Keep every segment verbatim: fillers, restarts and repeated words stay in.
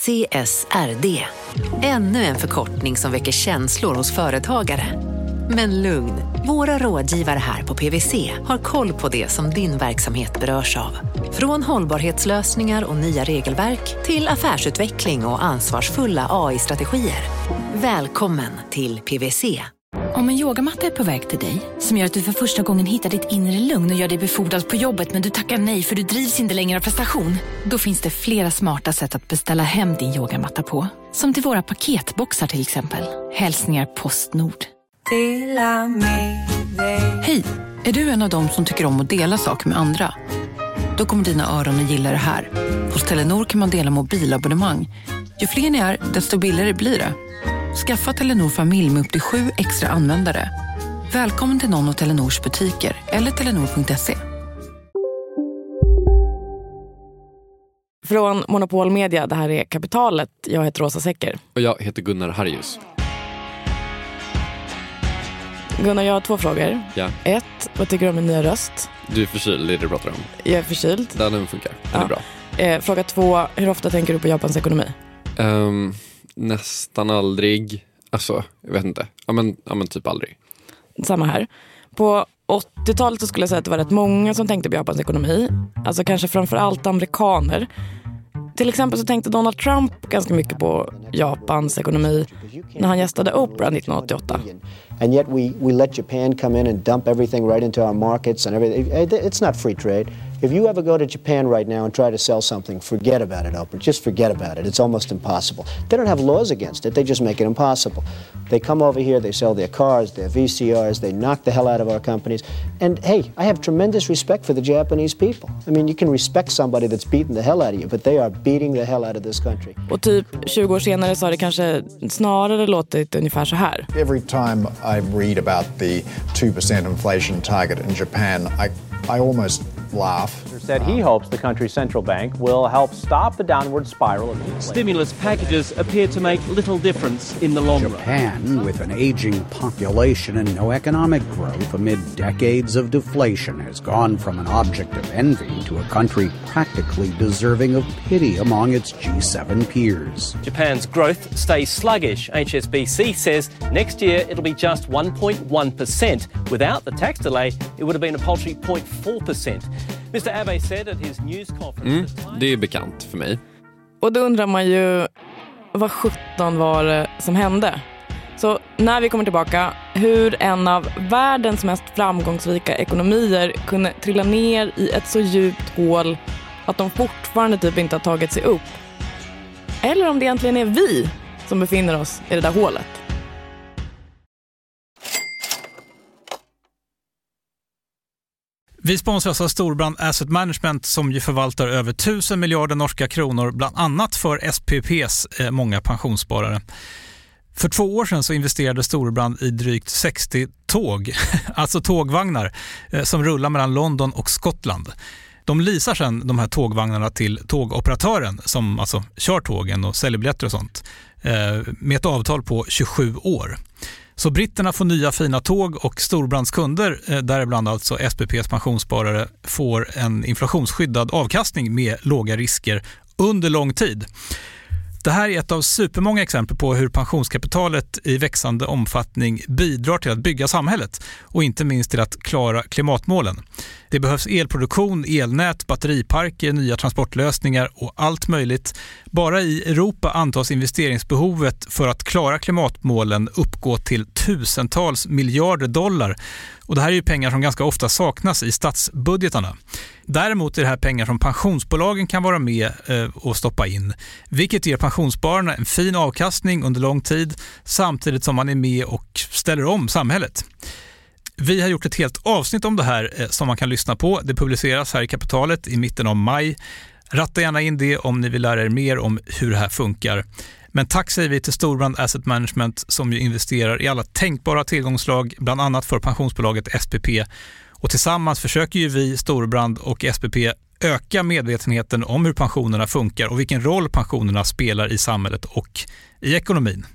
C S R D. Ännu en förkortning som väcker känslor hos företagare. Men lugn, våra rådgivare här på P W C har koll på det som din verksamhet berörs av. Från hållbarhetslösningar och nya regelverk till affärsutveckling och ansvarsfulla A I-strategier. Välkommen till P W C. Om en yogamatta är på väg till dig, som gör att du för första gången hittar ditt inre lugn och gör dig befordrad på jobbet men du tackar nej för du drivs inte längre av prestation, då finns det flera smarta sätt att beställa hem din yogamatta på. Som till våra paketboxar till exempel. Hälsningar Postnord. Hej, är du en av dem som tycker om att dela saker med andra? Då kommer dina öron att gilla det här. Hos Telenor kan man dela mobilabonnemang. Ju fler ni är, desto billigare blir det. Skaffa Telenor familj med upp till sju extra användare. Välkommen till någon av Telenors butiker eller telenor punkt se. Från Monopol Media, det här är Kapitalet. Jag heter Rosa Säcker. Och jag heter Gunnar Harjus. Gunnar, jag har två frågor. Ja. Ett, vad tycker du om min nya röst? Du är förkyld, det är det du pratar om. Jag är förkyld. Den funkar, den ja. är bra. Eh, fråga två, hur ofta tänker du på Japans ekonomi? Um, nästan aldrig. Alltså, jag vet inte. Ja men, ja, men typ aldrig. Samma här. På åttiotalet så skulle jag säga att det var rätt många som tänkte på Japans ekonomi. Alltså kanske framförallt amerikaner. Till exempel så tänkte Donald Trump ganska mycket på Japans ekonomi när han gästade Oprah nittonhundraåttioåtta. And yet we, we let Japan come in and dump everything right into our markets and everything. It's not free trade. If you ever go to Japan right now and try to sell something, forget about it, Oprah. Just forget about it. It's almost impossible. They don't have laws against it. They just make it impossible. They come over here, they sell their cars, their V C Rs, they knock the hell out of our companies. And hey, I have tremendous respect for the Japanese people. I mean, you can respect somebody that's beating the hell out of you, but they are beating the hell out of this country. Och typ tjugo år senare så har det kanske snarare låtit ungefär så här. Every time I read about the two percent inflation target in Japan, I, I almost laugh. Said he hopes the country's central bank will help stop the downward spiral of inflation. Stimulus packages appear to make little difference in the long run. Japan, with an aging population and no economic growth amid decades of deflation, has gone from an object of envy to a country practically deserving of pity among its G seven peers. Japan's growth stays sluggish. H S B C says next year it'll be just one point one percent. Without the tax delay, it would have been a paltry zero point four percent. mister Abe said at his news conference. Mm, det är bekant för mig. Och då undrar man ju, vad sjutton var det som hände? Så när vi kommer tillbaka, hur en av världens mest framgångsrika ekonomier kunde trilla ner i ett så djupt hål att de fortfarande typ inte har tagit sig upp. Eller om det egentligen är vi som befinner oss i det där hålet. Vi sponsras av Storebrand Asset Management som ju förvaltar över tusen miljarder norska kronor bland annat för S P P:s eh, många pensionssparare. För två år sedan så investerade Storebrand i drygt sextio tåg, alltså tågvagnar eh, som rullar mellan London och Skottland. De leasar sedan de här tågvagnarna till tågoperatören som alltså kör tågen och säljer biljetter och sånt eh, med ett avtal på tjugosju år. Så britterna får nya fina tåg och Storebrands kunder, däribland alltså S P P:s pensionssparare, får en inflationsskyddad avkastning med låga risker under lång tid. Det här är ett av supermånga exempel på hur pensionskapitalet i växande omfattning bidrar till att bygga samhället och inte minst till att klara klimatmålen. Det behövs elproduktion, elnät, batteriparker, nya transportlösningar och allt möjligt. Bara i Europa antas investeringsbehovet för att klara klimatmålen uppgå till tusentals miljarder dollar. Och det här är ju pengar som ganska ofta saknas i statsbudgetarna. Däremot är det här pengar som pensionsbolagen kan vara med och stoppa in, vilket ger pensionsspararna en fin avkastning under lång tid samtidigt som man är med och ställer om samhället. Vi har gjort ett helt avsnitt om det här som man kan lyssna på. Det publiceras här i Kapitalet i mitten av maj. Ratta gärna in det om ni vill lära er mer om hur det här funkar. Men tack säger vi till Storebrand Asset Management som ju investerar i alla tänkbara tillgångslag, bland annat för pensionsbolaget S P P. Och tillsammans försöker ju vi, Storebrand och S P P, öka medvetenheten om hur pensionerna funkar och vilken roll pensionerna spelar i samhället och i ekonomin.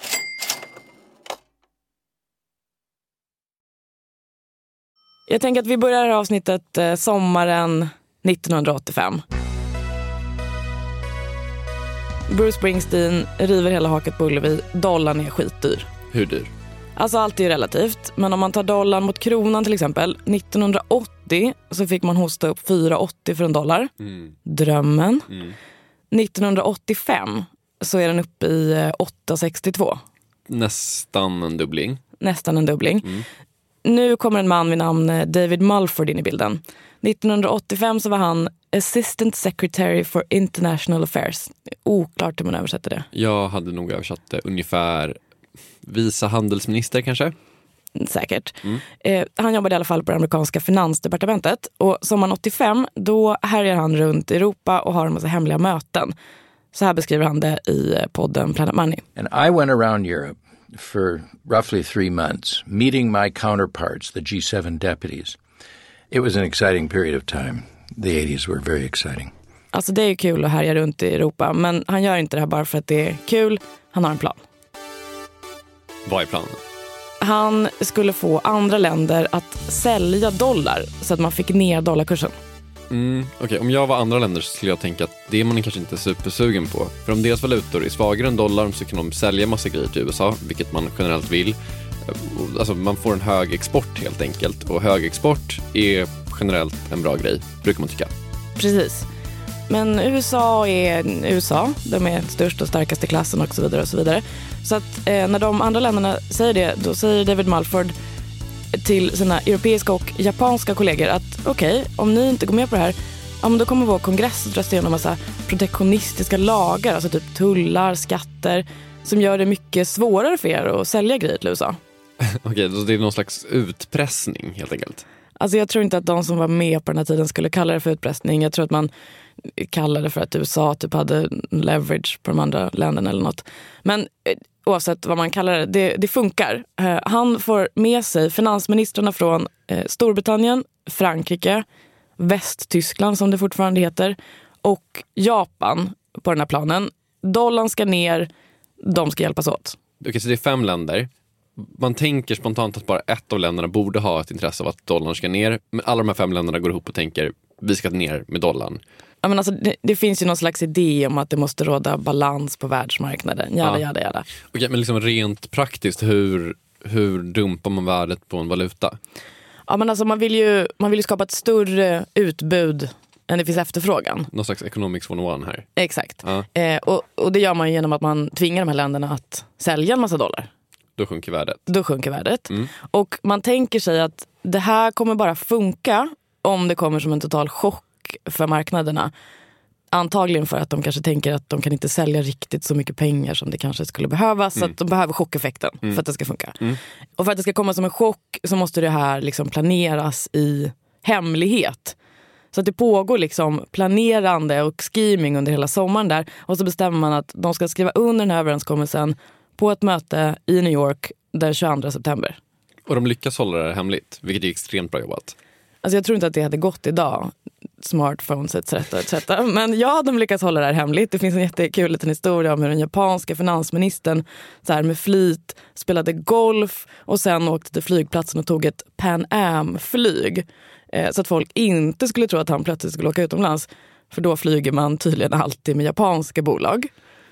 Jag tänker att vi börjar avsnittet eh, sommaren nittonhundraåttiofem. Bruce Springsteen river hela haket på Ullevi. Dollarn är skitdyr. Hur dyr? Alltså allt är ju relativt. Men om man tar dollarn mot kronan till exempel. nittonhundraåttio så fick man hosta upp fyra åttio för en dollar. Mm. Drömmen. Mm. nittonhundraåttiofem så är den uppe i åtta sextiotvå. Nästan en dubbling. Nästan en dubbling. Mm. Nu kommer en man vid namn David Mulford in i bilden. nittonhundraåttiofem så var han Assistant Secretary for International Affairs. Oklart hur man översätter det. Jag hade nog översatt det ungefär vice handelsminister kanske. Säkert. Mm. Eh, han jobbade i alla fall på det amerikanska finansdepartementet. Och sommaren åttiofem då härjar han runt i Europa och har en massa hemliga möten. Så här beskriver han det i podden Planet Money. And I went around Europe for roughly three months, meeting my counterparts, the G seven deputies. It was an exciting period of time. The eighties were very exciting. Alltså det är ju kul att härja runt i Europa, men han gör inte det här bara för att det är kul. Han har en plan. Vad är planen? Han skulle få andra länder att sälja dollar så att man fick ner dollarkursen. Mm, Okej, okay. Om jag var andra länder så skulle jag tänka att det är man kanske inte supersugen på. För om deras valutor är svagare än dollarn så kan de sälja massa grejer till U S A, vilket man generellt vill. Alltså man får en hög export helt enkelt. Och hög export är generellt en bra grej, brukar man tycka. Precis. Men U S A är U S A. De är störst och starkaste klassen och så vidare och så vidare. Så att eh, när de andra länderna säger det, då säger David Mulford till sina europeiska och japanska kollegor att okej, okay, om ni inte går med på det här, ja, men då kommer vår kongress att rösta igenom en massa protektionistiska lagar, alltså typ tullar, skatter, som gör det mycket svårare för er att sälja grejer till U S A. Okej, okay, så det är någon slags utpressning helt enkelt. Alltså jag tror inte att de som var med på den här tiden skulle kalla det för utpressning. Jag tror att man kallar det för att U S A typ hade leverage på de andra länderna eller något. Men oavsett vad man kallar det, det, det funkar. Uh, han får med sig finansministrarna från uh, Storbritannien, Frankrike, Västtyskland som det fortfarande heter, och Japan på den här planen. Dollarn ska ner, de ska hjälpas åt. Okej, så det är fem länder. Man tänker spontant att bara ett av länderna borde ha ett intresse av att dollarn ska ner. Men alla de här fem länderna går ihop och tänker vi ska ner med dollarn. Ja, men alltså, det, det finns ju någon slags idé om att det måste råda balans på världsmarknaden. Jada, ja. jada, jada. Okej, men liksom rent praktiskt, hur, hur dumpar man värdet på en valuta? Ja, men alltså man vill ju, man vill ju skapa ett större utbud än det finns efterfrågan. Någon slags economics one oh one här. Exakt. Ja. Eh, och, och det gör man genom att man tvingar de här länderna att sälja en massa dollar. Då sjunker värdet. Då sjunker värdet. Mm. Och man tänker sig att det här kommer bara funka om det kommer som en total chock för marknaderna. Antagligen för att de kanske tänker att de kan inte sälja riktigt så mycket pengar som det kanske skulle behövas. Mm. Så att de behöver chockeffekten mm. för att det ska funka. Mm. Och för att det ska komma som en chock så måste det här liksom planeras i hemlighet. Så att det pågår liksom planerande och scheming under hela sommaren där. Och så bestämmer man att de ska skriva under den här överenskommelsen på ett möte i New York den tjugoandra september. Och de lyckas hålla det här hemligt, vilket är extremt bra jobbat. Alltså jag tror inte att det hade gått idag. Smartphones et cetera et cetera. Men ja, de lyckas hålla det här hemligt. Det finns en jättekul liten historia om hur den japanska finansministern så här med flit spelade golf och sen åkte till flygplatsen och tog ett Pan Am-flyg. Eh, så att folk inte skulle tro att han plötsligt skulle åka utomlands. För då flyger man tydligen alltid med japanska bolag.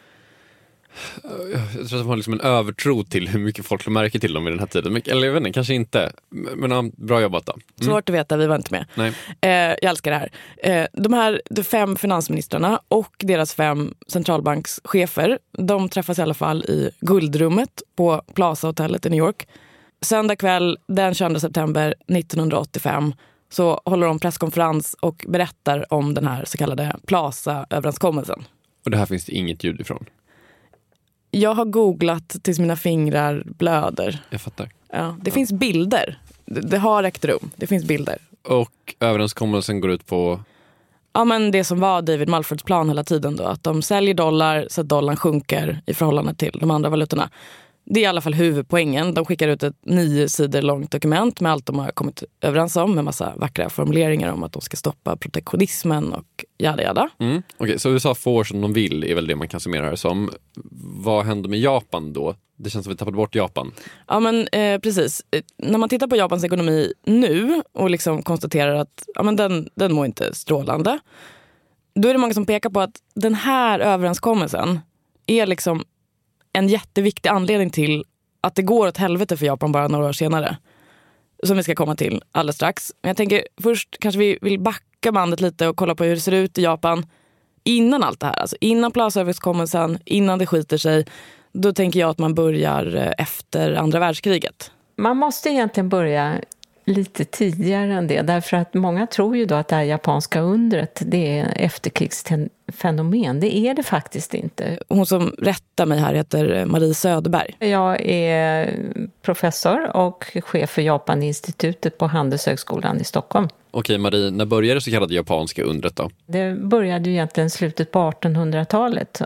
Jag tror att de har liksom en övertro till hur mycket folk märker till dem i den här tiden. Eller jag vet inte, kanske inte. Men ja, bra jobbat då. Mm. Svårt att veta, vi var inte med. Nej. Eh, jag älskar det här. Eh, de här de fem finansministrarna och deras fem centralbankschefer, de träffas i alla fall i guldrummet på Plaza-hotellet i New York. Söndag kväll den tjugoandra september nittonhundraåttiofem så håller de presskonferens och berättar om den här så kallade Plaza-överenskommelsen. Och det här finns det inget ljud ifrån? Jag har googlat tills mina fingrar blöder. Jag fattar. Ja, det ja. finns bilder. Det, det har ägt rum. Det finns bilder. Och överenskommelsen går ut på? Ja, men det som var David Mulfords plan hela tiden då. Att de säljer dollar så att dollarn sjunker i förhållande till de andra valutorna. Det är i alla fall huvudpoängen. De skickar ut ett nio sidor långt dokument med allt de har kommit överens om. Med massa vackra formuleringar om att de ska stoppa protektionismen och jada jada. Mm. Okej, okay, så U S A får som de vill är väl det man kan summera här som. Vad händer med Japan då? Det känns som att vi tappade bort Japan. Ja, men eh, precis. När man tittar på Japans ekonomi nu och liksom konstaterar att ja, men den, den mår inte strålande. Då är det många som pekar på att den här överenskommelsen är liksom en jätteviktig anledning till att det går åt helvete för Japan bara några år senare. Som vi ska komma till alldeles strax. Men jag tänker först kanske vi vill backa bandet lite och kolla på hur det ser ut i Japan innan allt det här. Alltså innan Plazaöverenskommelsen, innan det skiter sig. Då tänker jag att man börjar efter andra världskriget. Man måste egentligen börja lite tidigare än det. Därför att många tror ju då att det här japanska undret, det är efterkrigsfenomen. Det är det faktiskt inte. Hon som rättar mig här heter Marie Söderberg. Jag är professor och chef för Japaninstitutet på Handelshögskolan i Stockholm. Okej Marie, när började det så kallade japanska undret då? Det började ju egentligen slutet på artonhundratalet.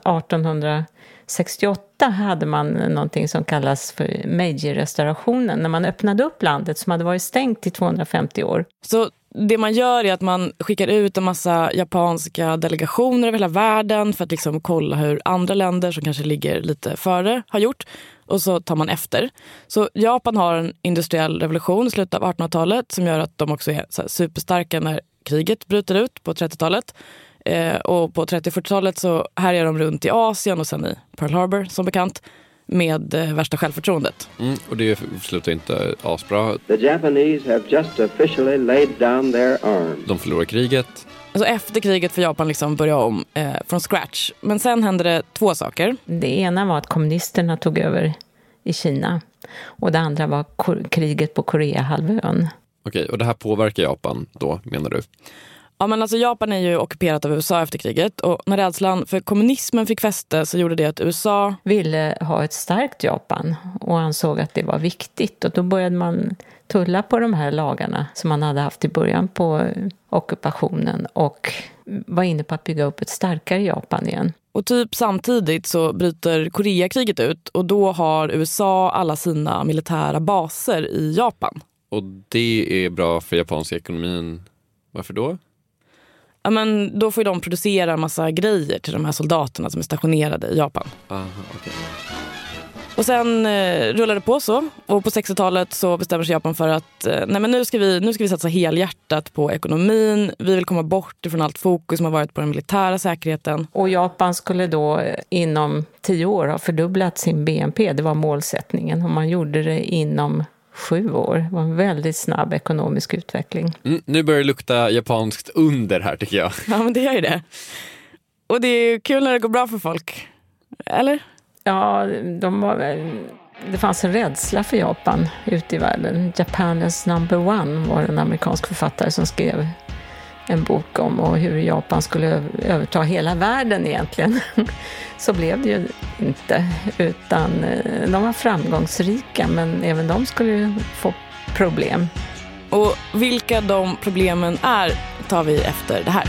artonhundrasextioåtta hade man någonting som kallas för Meiji-restaurationen. När man öppnade upp landet som hade varit stängt i tvåhundrafemtio år. Så det man gör är att man skickar ut en massa japanska delegationer över hela världen för att liksom kolla hur andra länder som kanske ligger lite före har gjort. Och så tar man efter. Så Japan har en industriell revolution i slutet av artonhundratalet som gör att de också är så här superstarka när kriget bryter ut på trettiotalet. Eh, och på trettio- och fyrtiotalet så härjar de runt i Asien och sen i Pearl Harbor som bekant med eh, värsta självförtroendet. Mm, och det slutar inte asbra. The Japanese have just officially laid down their arms. De förlorar kriget. Alltså efter kriget för Japan liksom börja om eh, från scratch. Men sen hände det två saker. Det ena var att kommunisterna tog över i Kina. Och det andra var kor- kriget på Koreahalvön. Okej, och det här påverkar Japan då, menar du? Ja, men alltså Japan är ju ockuperat av U S A efter kriget. Och när rädslan för kommunismen fick fäste så gjorde det att U S A ville ha ett starkt Japan och ansåg att det var viktigt. Och då började man tulla på de här lagarna som man hade haft i början på ockupationen och var inne på att bygga upp ett starkare Japan igen. Och typ samtidigt så bryter Koreakriget ut och då har U S A alla sina militära baser i Japan. Och det är bra för japanska ekonomin. Varför då? Ja, men då får ju de producera en massa grejer till de här soldaterna som är stationerade i Japan. Aha, okay. Och sen eh, rullar det på så. Och på sextiotalet så bestämmer sig Japan för att eh, nej men nu ska vi, nu ska vi satsa helhjärtat på ekonomin. Vi vill komma bort ifrån allt fokus som har varit på den militära säkerheten. Och Japan skulle då inom tio år ha fördubblat sin B N P. Det var målsättningen. Och man gjorde det inom sju år. Det var en väldigt snabb ekonomisk utveckling. Mm, nu börjar det lukta japanskt under här tycker jag. Ja, men det gör ju det. Och det är kul när det går bra för folk. Eller? Ja, de var, det fanns en rädsla för Japan ute i världen. Japan is number one var en amerikansk författare som skrev en bok om och hur Japan skulle överta hela världen egentligen. Så blev det ju inte, utan de var framgångsrika men även de skulle ju få problem. Och vilka de problemen är tar vi efter det här.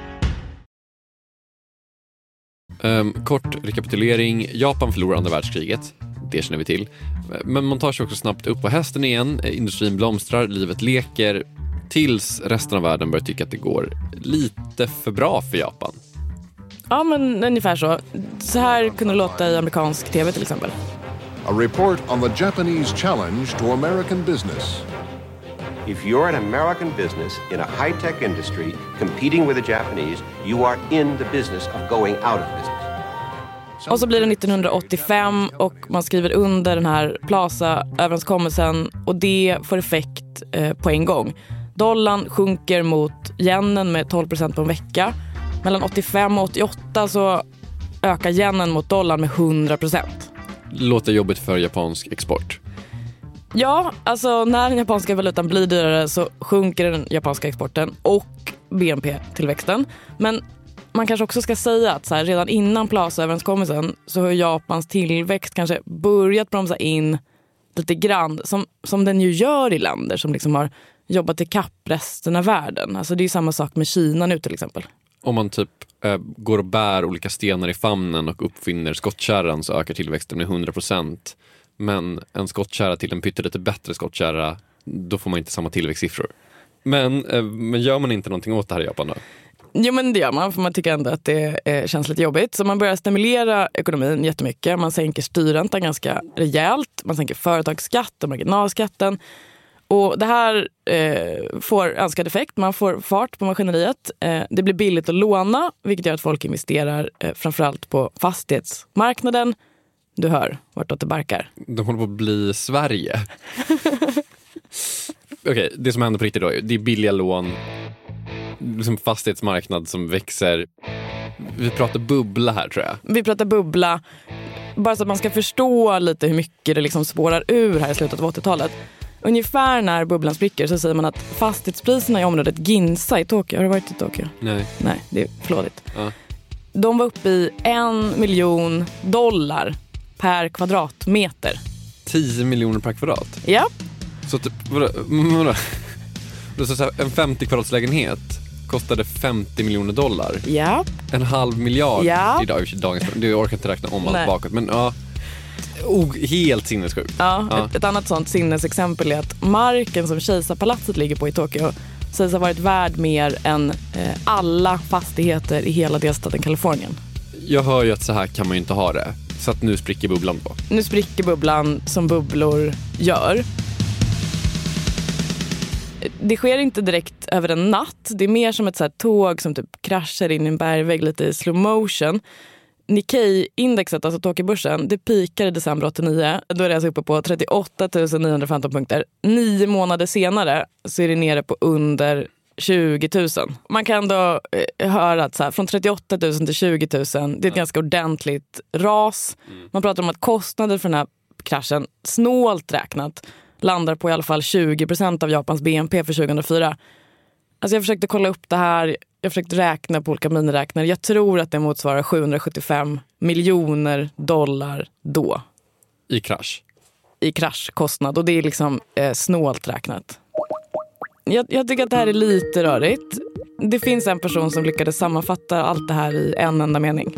Um, kort rekapitulering. Japan förlorar andra världskriget. Det känner vi till. Men man tar sig också snabbt upp på hästen igen. Industrin blomstrar, livet leker. Tills resten av världen börjar tycka att det går lite för bra för Japan. Ja, men ungefär så. Så här kunde det låta i amerikansk tv till exempel. A report on the Japanese challenge to American business. If you're an American business in a high-tech industry competing with the Japanese, you are in the business of going out of business. Och så blir det nittonhundraåttiofem och man skriver under den här Plaza-överenskommelsen och det får effekt eh, på en gång. Dollarn sjunker mot yenen med tolv procent på en vecka. Mellan åttiofem och åttioåtta så ökar yenen mot dollarn med hundra procent. Låter jobbigt för japansk export. Ja, alltså när den japanska valutan blir dyrare så sjunker den japanska exporten och B N P-tillväxten. Men man kanske också ska säga att så här, redan innan Plaza-överenskommelsen så har Japans tillväxt kanske börjat bromsa in lite grann som, som den ju gör i länder som liksom har jobbat i kapp resten av världen. Alltså det är ju samma sak med Kina nu till exempel. Om man typ äh, går och bär olika stenar i famnen och uppfinner skottkärran så ökar tillväxten med hundra procent. Men en skottkärra till en pyttelite bättre skottkärra, då får man inte samma tillväxtsiffror. Men, äh, men gör man inte någonting åt det här i Japan då? Jo, men det gör man, för man tycker ändå att det eh, känns lite jobbigt. Så man börjar stimulera ekonomin jättemycket. Man sänker styrräntan ganska rejält. Man sänker företagsskatt och marginalskatten. Och det här eh, får önskad effekt. Man får fart på maskineriet. Eh, det blir billigt att låna, vilket gör att folk investerar eh, framförallt på fastighetsmarknaden. Du hör vartåt det barkar. De håller på att bli Sverige. Okej, okay, det som händer på riktigt då, det är billiga lån, liksom fastighetsmarknad som växer. Vi pratar bubbla här, tror jag. Vi pratar bubbla. Bara så att man ska förstå lite hur mycket det liksom spårar ur här i slutet av åttiotalet. Ungefär när bubblan spricker så säger man att fastighetspriserna i området Ginza i Tokyo, har du varit i Tokyo? Nej. Nej, det är flådigt. Ja. De var uppe i en miljon dollar per kvadratmeter. tio miljoner per kvadrat? Ja. Så typ, vadå? vadå? Så en femtio kvadratslägenhet kostade femtio miljoner dollar. Ja. En halv miljard ja. idag, dagens, du orkar inte räkna om allt Nej. bakåt. Men ja, oh, helt sinnessjukt. Ja, ja. Ett, ett annat sånt sinnesexempel är att marken som Kejsarpalatset ligger på i Tokyo sägs ha varit värd mer än eh, alla fastigheter i hela delstaten Kalifornien. Jag hör ju att så här kan man ju inte ha det. Så att nu spricker bubblan på. Nu spricker bubblan som bubblor gör. Det sker inte direkt över en natt. Det är mer som ett så här tåg som typ kraschar in i en bergvägg lite i slow motion. Nikkei-indexet, alltså Tokyo-börsen, det pikar i december åttionio. Då är det alltså uppe på trettioåtta tusen niohundrafemton punkter. Nio månader senare så är det nere på under tjugo tusen. Man kan då eh, höra att så här, från trettioåtta tusen till tjugo tusen, det är ett ganska ordentligt ras. Man pratar om att kostnader för den här kraschen, snålt räknat, landar på i alla fall tjugo procent av Japans B N P för tjugohundrafyra. Alltså jag försökte kolla upp det här, jag försökte räkna på olika miniräknare. Jag tror att det motsvarar sjuhundrasjuttiofem miljoner dollar då. I krasch? I kraschkostnad, och det är liksom eh, snålt räknat. Jag, jag tycker att det här är lite rörigt. Det finns en person som lyckades sammanfatta allt det här i en enda mening.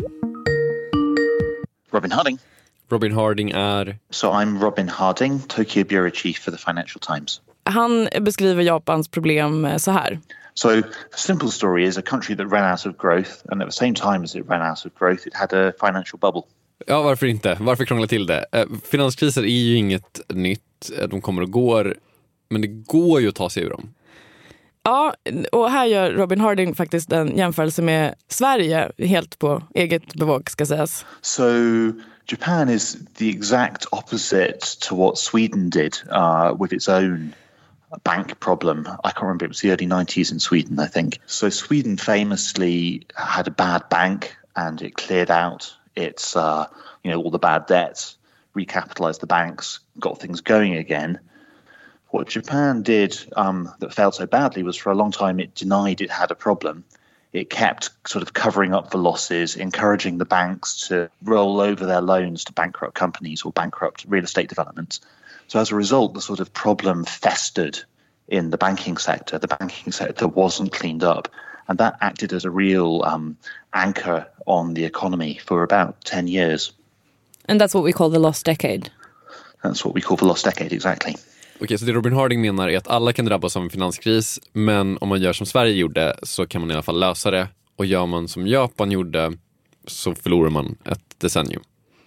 Robin Harding. Robin Harding är... So I'm Robin Harding, Tokyo Bureau Chief for the Financial Times. Han beskriver Japans problem så här. So the simple story is a country that ran out of growth, and at the same time as it ran out of growth, it had a financial bubble. Ja, varför inte? Varför krångla till det? Finanskriser är ju inget nytt. De kommer och går, men det går ju att ta sig ur dem. Ja, och här gör Robin Harding faktiskt en jämförelse med Sverige, helt på eget bevåg ska sägas. So Japan is the exact opposite to what Sweden did uh, with its own bank problem. I can't remember, it was the early nineties in Sweden, I think. So Sweden famously had a bad bank and it cleared out its, uh, you know, all the bad debts, recapitalized the banks, got things going again. What Japan did um, that failed so badly was for a long time it denied it had a problem. It kept sort of covering up the losses, encouraging the banks to roll over their loans to bankrupt companies or bankrupt real estate developments. So as a result, the sort of problem festered in the banking sector. The banking sector wasn't cleaned up. And that acted as a real um, anchor on the economy for about ten years. And that's what we call the lost decade. That's what we call the lost decade, exactly. Okej, okay, så det Robin Harding menar är att alla kan drabbas av en finanskris, men om man gör som Sverige gjorde så kan man i alla fall lösa det. Och gör man som Japan gjorde så förlorar man ett decennium.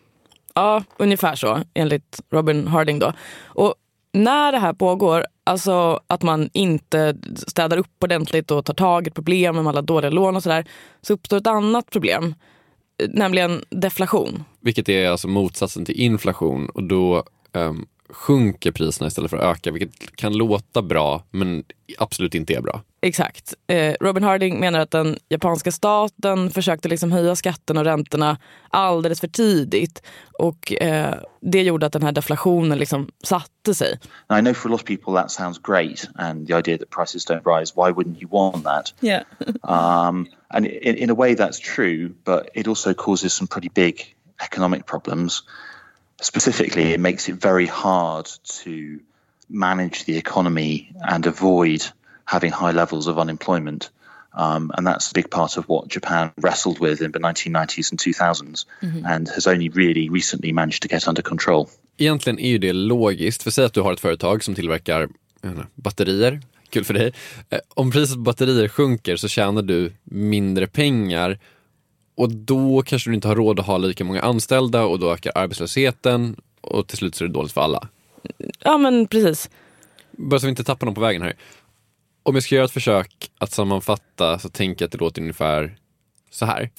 Ja, ungefär så, enligt Robin Harding då. Och när det här pågår, alltså att man inte städar upp ordentligt och tar tag i problem med alla dåliga lån och sådär, så uppstår ett annat problem, nämligen deflation. Vilket är alltså motsatsen till inflation, och då um, sjunker priserna istället för att öka, vilket kan låta bra men absolut inte är bra. Exakt. Eh, Robin Harding menar att den japanska staten försökte liksom höja skatterna och räntorna alldeles för tidigt, och eh, det gjorde att den här deflationen liksom satte sig. I know for a lot of people that sounds great, and the idea that prices don't rise, why wouldn't you want that? Yeah. um, and in, in a way that's true, but it also causes some pretty big economic problems. Specifically, it makes it very hard to manage the economy and avoid having high levels of unemployment. Um, and that's a big part of what Japan wrestled with in the nineteen nineties and two thousands mm-hmm. and has only really recently managed to get under control. Egentligen är ju det logiskt. För säg att du har ett företag som tillverkar jag vet inte, batterier. Kul för dig. Om priset på batterier sjunker så tjänar du mindre pengar. Och då kanske du inte har råd att ha lika många anställda, och då ökar arbetslösheten, och till slut så är det dåligt för alla. Ja, men precis. Bara så vi inte tappar någon på vägen här. Om jag ska göra ett försök att sammanfatta så tänker jag att det låter ungefär så här.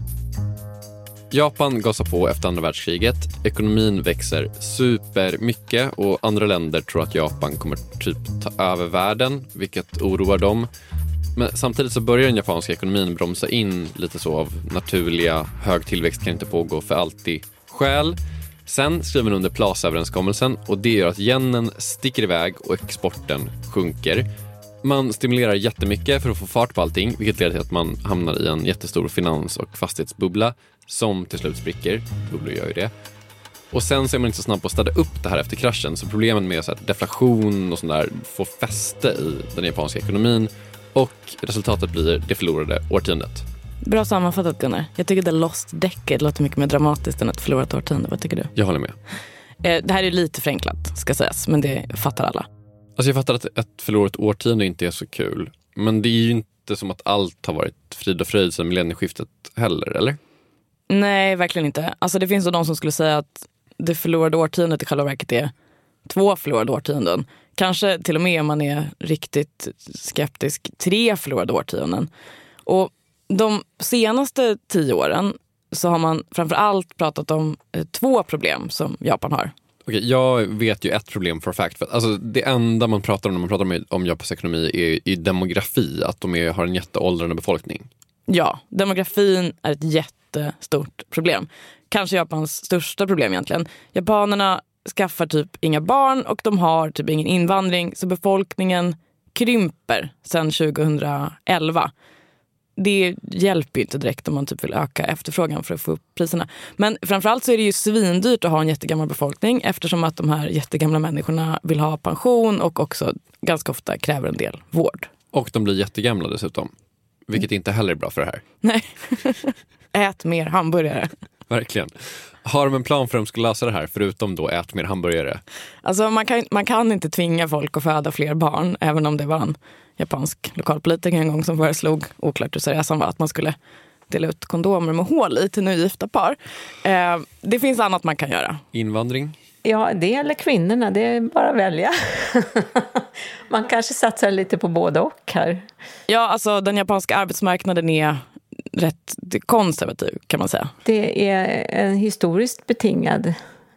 Japan gasar på efter andra världskriget. Ekonomin växer supermycket och andra länder tror att Japan kommer typ ta över världen, vilket oroar dem. Men samtidigt så börjar den japanska ekonomin bromsa in lite så av naturliga hög tillväxt kan inte pågå för alltid skäl. Sen skriver man under Plaza-överenskommelsen och det gör att yenen sticker iväg och exporten sjunker. Man stimulerar jättemycket för att få fart på allting, vilket leder till att man hamnar i en jättestor finans- och fastighetsbubbla som till slut spricker. Bubblor gör ju det. Och sen så är man inte så snabb på att städa upp det här efter kraschen, så problemen med så här deflation och sånt där får fäste i den japanska ekonomin och resultatet blir det förlorade årtiondet. Bra sammanfattat, Gunnar. Jag tycker The Lost Decade låter mycket mer dramatiskt än ett förlorat årtionde. Vad tycker du? Jag håller med. Eh, det här är lite förenklat, ska sägas, men det fattar alla. Alltså jag fattar att ett förlorat årtionde inte är så kul. Men det är ju inte som att allt har varit frid och fröjd sedan millennieskiftet heller, eller? Nej, verkligen inte. Alltså det finns de som skulle säga att det förlorade årtiondet i själva verket är två förlorade årtionden. Kanske till och med om man är riktigt skeptisk, tre förlorade årtionden. Och de senaste tio åren så har man framför allt pratat om eh, två problem som Japan har. Okej, jag vet ju ett problem for a fact. För att, alltså, det enda man pratar om när man pratar om, om Japans ekonomi är, är demografi. Att de är, har en jätteåldrande befolkning. Ja, demografin är ett jättestort problem. Kanske Japans största problem egentligen. Japanerna skaffar typ inga barn och de har typ ingen invandring. Så befolkningen krymper sedan tjugohundraelva. Det hjälper ju inte direkt om man typ vill öka efterfrågan för att få upp priserna. Men framförallt så är det ju svindyrt att ha en jättegammal befolkning eftersom att de här jättegamla människorna vill ha pension och också ganska ofta kräver en del vård. Och de blir jättegamla dessutom, vilket inte heller är bra för det här. Nej, ät mer hamburgare. Verkligen. Har de en plan för att de ska lösa det här förutom då ät mer hamburgare? Alltså man kan, man kan inte tvinga folk att föda fler barn, även om det var en japansk lokalpolitiker en gång som föreslog, oklart hur seriös han var, att man skulle dela ut kondomer med hål i till nygifta par. Eh, det finns annat man kan göra. Invandring? Ja, det gäller kvinnorna. Det är bara att välja. Man kanske satsar lite på både och här. Ja, alltså den japanska arbetsmarknaden är rätt konservativ kan man säga. Det är en historiskt betingad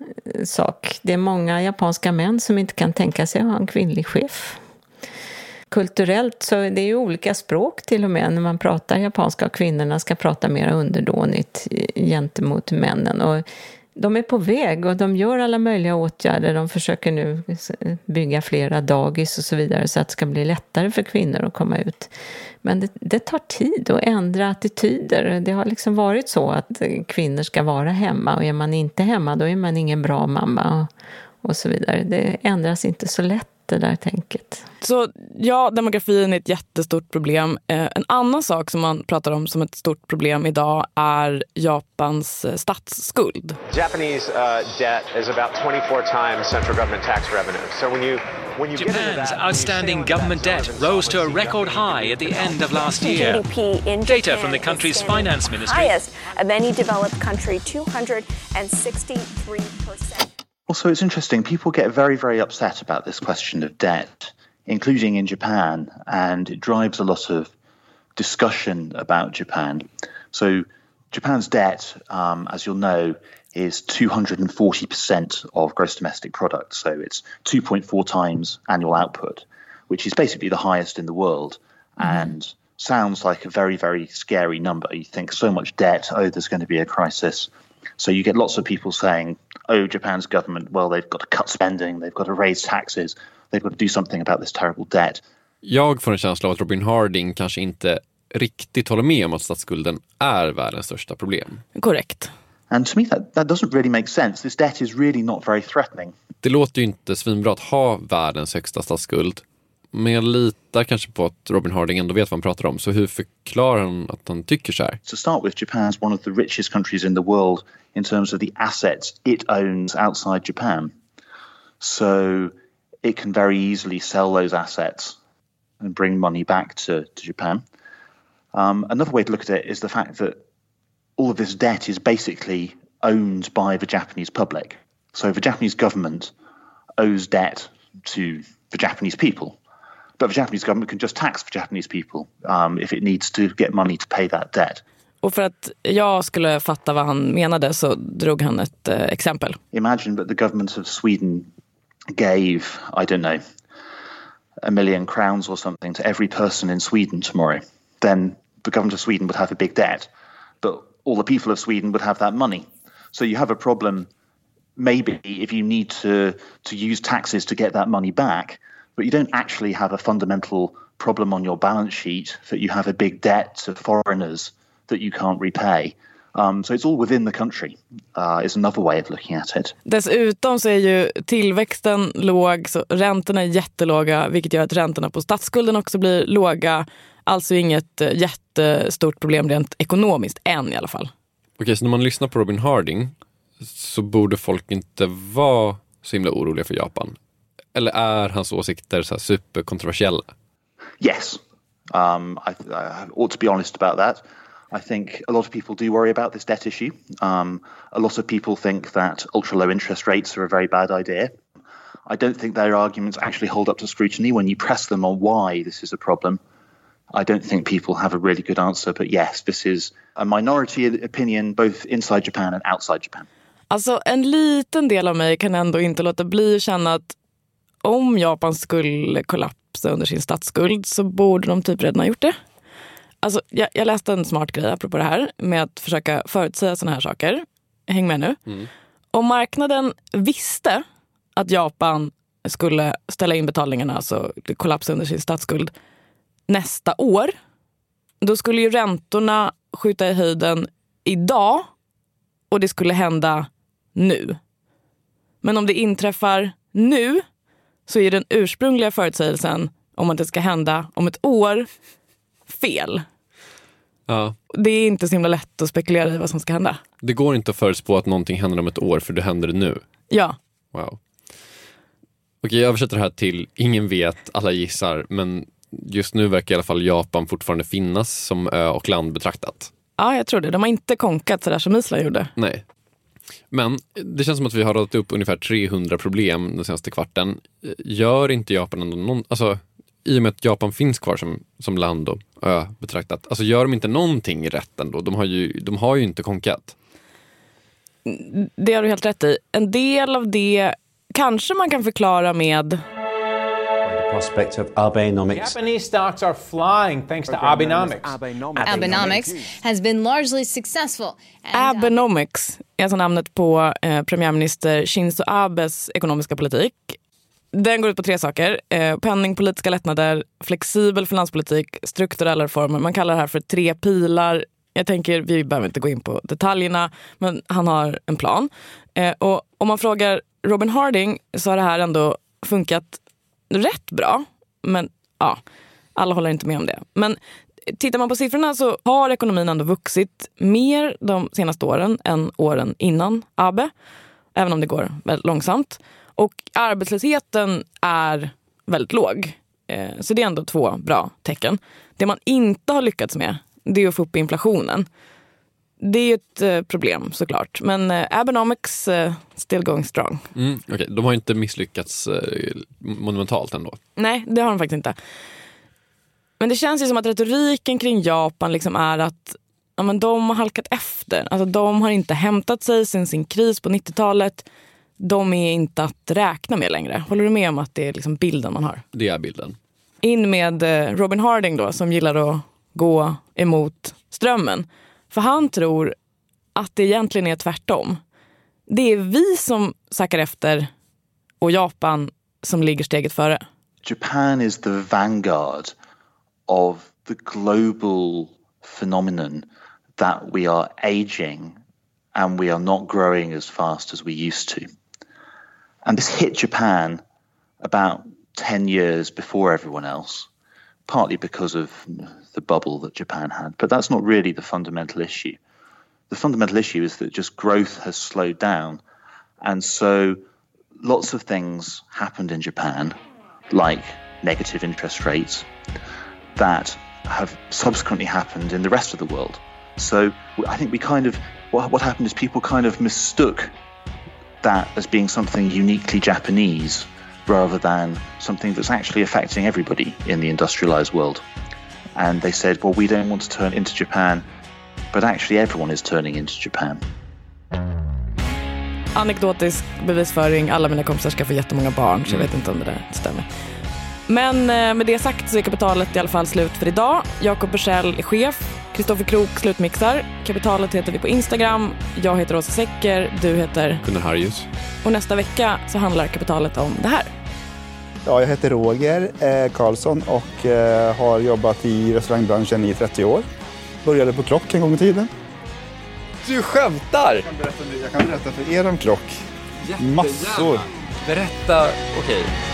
sak. Det är många japanska män som inte kan tänka sig att ha en kvinnlig chef. Kulturellt så det är ju olika språk till och med när man pratar japanska, och kvinnorna ska prata mer underdånigt gentemot männen. Och de är på väg och de gör alla möjliga åtgärder. De försöker nu bygga flera dagis och så vidare så att det ska bli lättare för kvinnor att komma ut. Men det, det tar tid att ändra attityder. Det har liksom varit så att kvinnor ska vara hemma, och är man inte hemma då är man ingen bra mamma och, och så vidare. Det ändras inte så lätt, det där tänket. Så ja, demografin är ett jättestort problem. Eh, en annan sak som man pratar om som ett stort problem idag är Japans eh, statsskuld. Japanese uh, debt is about twenty-four times central government tax revenue. So when you when you Japan's that, outstanding government debt rose to a record high at the end of last year. G D P in Data from the country's finance ministry. Highest of any developed country, two hundred sixty-three percent. Also, it's interesting. People get very, very upset about this question of debt, including in Japan, and it drives a lot of discussion about Japan. So Japan's debt, um, as you'll know, is two hundred forty percent of gross domestic product. So it's two point four times annual output, which is basically the highest in the world, mm-hmm. and sounds like a very, very scary number. You think so much debt, oh, there's going to be a crisis. So you get lots of people saying, oh, Japan's government, well, they've got to cut spending, they've got to raise taxes, they've got to do something about this terrible debt. Jag får en känsla av att Robin Harding kanske inte riktigt håller med om att statsskulden är världens största problem. Korrekt. And to me that, that doesn't really make sense. This debt is really not very threatening. Det låter ju inte svinbra att ha världens högsta statsskuld. Men jag litar kanske på att Robin Harding ändå vet vad han pratar om. Så hur förklarar han att han tycker så här? To start with, Japan is one of the richest countries in the world in terms of the assets it owns outside Japan. So it can very easily sell those assets and bring money back to, to Japan. Um, another way to look at it is the fact that all of this debt is basically owned by the Japanese public. So the Japanese government owes debt to for Japanese people. But the Japanese government can just tax for Japanese people um, if it needs to get money to pay that debt. Och för att jag skulle fatta vad han menade så drog han ett eh, exempel. Imagine that the government of Sweden gave, I don't know, a million crowns or something to every person in Sweden tomorrow. Then the government of Sweden would have a big debt, but all the people of Sweden would have that money. So you have a problem maybe if you need to, to use taxes to get that money back, but you don't actually have a fundamental problem on your balance sheet that you have a big debt to foreigners that you can't repay. Um, so it's all within the country uh, is another way of looking at it. Dessutom så är ju tillväxten låg, så räntorna är jättelåga, vilket gör att räntorna på statsskulden också blir låga. Alltså inget jättestort problem rent ekonomiskt än i alla fall. Okej, så när man lyssnar på Robin Harding så borde folk inte vara så himla oroliga för Japan. Eller är hans åsikter så här superkontroversiella? Yes. Um, I, I ought to be honest about that. I think a lot of people do worry about this debt issue. Um, a lot of people think that ultra low interest rates are a very bad idea. I don't think their arguments actually hold up to scrutiny when you press them on why this is a problem. I don't think people have a really good answer, but yes, this is a minority opinion both inside Japan and outside Japan. Alltså en liten del av mig kan ändå inte låta bli att känna att om Japan skulle kollapsa under sin statsskuld så borde de typ redan ha gjort det. Alltså, jag, jag läste en smart grej apropå det här med att försöka förutsäga såna här saker. Häng med nu. Mm. Om marknaden visste att Japan skulle ställa in betalningarna, alltså kollapsa under sin statsskuld nästa år, då skulle ju räntorna skjuta i höjden idag och det skulle hända nu. Men om det inträffar nu så är den ursprungliga förutsägelsen om att det ska hända om ett år fel. Ja. Det är inte så himla lätt att spekulera i vad som ska hända. Det går inte att förutspå att någonting händer om ett år för det händer nu. Ja. Wow. Okej, jag översätter det här till ingen vet, alla gissar, men just nu verkar i alla fall Japan fortfarande finnas som ö och land betraktat. Ja, jag tror det. De har inte konkat så där som Island gjorde. Nej. Men det känns som att vi har radat upp ungefär trehundra problem den senaste kvarten. Gör inte Japan ändå någon... Alltså, i och med att Japan finns kvar som, som land och ö betraktat. Alltså gör de inte någonting rätt ändå? De har ju, de har ju inte konkat. Det har du helt rätt i. En del av det kanske man kan förklara med... Prospect of Abenomics. Japanese stocks are flying thanks to Abenomics. Abenomics, Abenomics has been largely successful. And Abenomics är alltså namnet på eh, premiärminister Shinzo Abes ekonomiska politik. Den går ut på tre saker. Eh, penningpolitiska lättnader, flexibel finanspolitik, strukturella reformer. Man kallar det här för tre pilar. Jag tänker, vi behöver inte gå in på detaljerna, men han har en plan. Eh, och om man frågar Robin Harding så har det här ändå funkat rätt bra, men ja, alla håller inte med om det. Men tittar man på siffrorna så har ekonomin ändå vuxit mer de senaste åren än åren innan Abe, även om det går väldigt långsamt. Och arbetslösheten är väldigt låg. Så det är ändå två bra tecken. Det man inte har lyckats med, det är att få upp inflationen. Det är ett problem såklart. Men Abenomics still going strong. Mm, okay. De har inte misslyckats monumentalt ändå. Nej, det har de faktiskt inte. Men det känns ju som att retoriken kring Japan liksom är att ja, men de har halkat efter. Alltså de har inte hämtat sig sen sin kris på nittiotalet. De är inte att räkna med längre. Håller du med om att det är liksom bilden man har? Det är bilden. In med Robin Harding då, som gillar att gå emot strömmen. För han tror att det egentligen är tvärtom. Det är vi som sackar efter och Japan som ligger steget före. Japan is the vanguard of the global phenomenon that we are aging and we are not growing as fast as we used to. And this hit Japan about ten years before everyone else, partly because of the bubble that Japan had. But that's not really the fundamental issue. The fundamental issue is that just growth has slowed down. And so lots of things happened in Japan, like negative interest rates, that have subsequently happened in the rest of the world. So I think we kind of, what, what happened is people kind of mistook that as being something uniquely Japanese rather than something that's actually affecting everybody in the industrialized world. And they said, well, we don't want to turn into Japan, but actually everyone is turning into Japan. Anekdotisk bevisföring, alla mina kompisar ska få jättemånga barn, så jag vet inte om det där stämmer. Men med det sagt så är Kapitalet i alla fall slut för idag. Jakob Bursell är chef, Kristoffer Krook slutmixar. Kapitalet heter vi på Instagram. Jag heter Åsa Secker, du heter Gunnar Harjus. Och nästa vecka så handlar Kapitalet om det här. Ja, jag heter Roger eh, Karlsson och eh, har jobbat i restaurangbranschen i trettio år. Började på Klock en gång i tiden. Du skämtar! Jag kan berätta, jag kan berätta för er om Klock. Jättegärna. Massor. Berätta, okej. Okay.